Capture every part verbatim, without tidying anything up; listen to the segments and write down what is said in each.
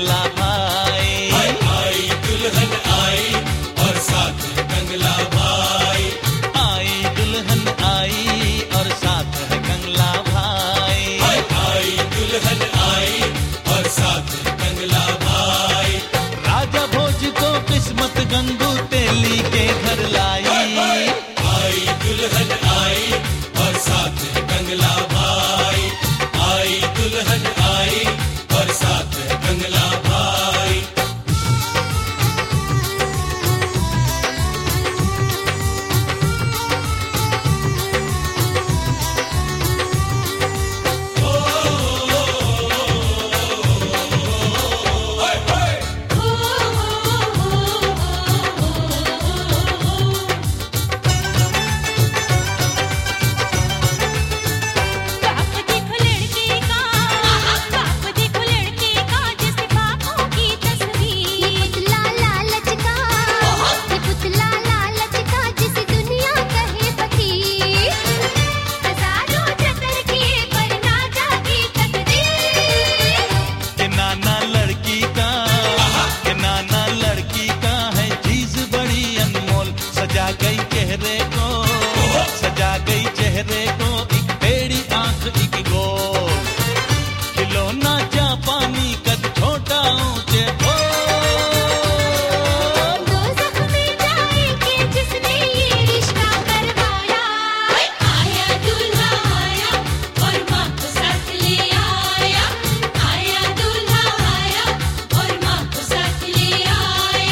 कंगला भाई। आई आई दुल्हन आई और साथ है कंगला भाई। आई दुल्हन आई और साथ है कंगला भाई। आई आई दुल्हन आई और साथ है कंगला भाई। राजा भोज को किस्मत गंगू तेली के घर लाई। आई दुल्हन आई और साथ है कंगला भाई। आई दुल्हन आई और साथ है कंगला भाई। सजा गई चेहरे को, सजा गई चेहरे को एक बेड़ी आंख एक गोल। खिलौना जापानी कद छोटा ऊंचे दो जख्म जाएंगे जिसने ये रिश्ता करवाया। आया दूल्हा आया और माँ को साथ ले आया। आया दूल्हा आया और माँ को साथ ले आया।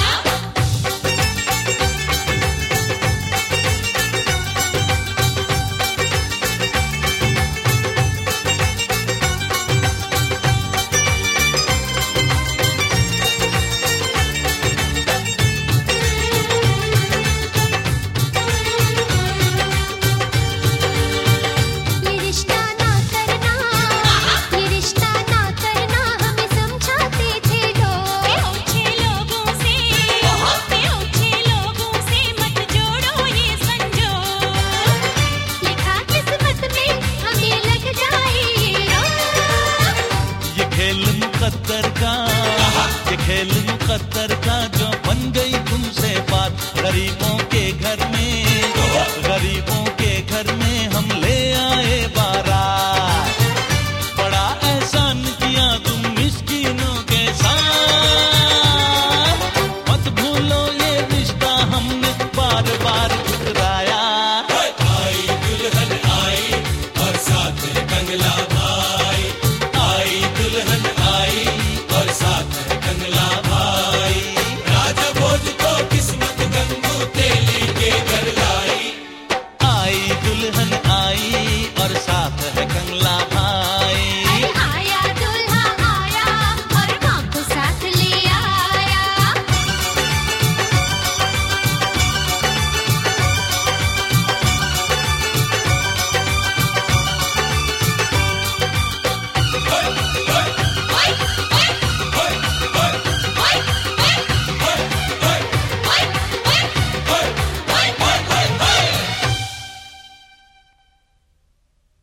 ये रिश्ता ना करना, ये रिश्ता ना करना हमें समझाते थे लोग। ओछे लोगों से, ओछे लोगों से मत जोड़ो ये संजोग। लिखा किस्मत में हमें लग जाए ये रोग। ये खेल मुकद्दर का, ये खेल मुकद्दर का जो बन गई तुमसे बात। गरीबों के घर में, गरीबों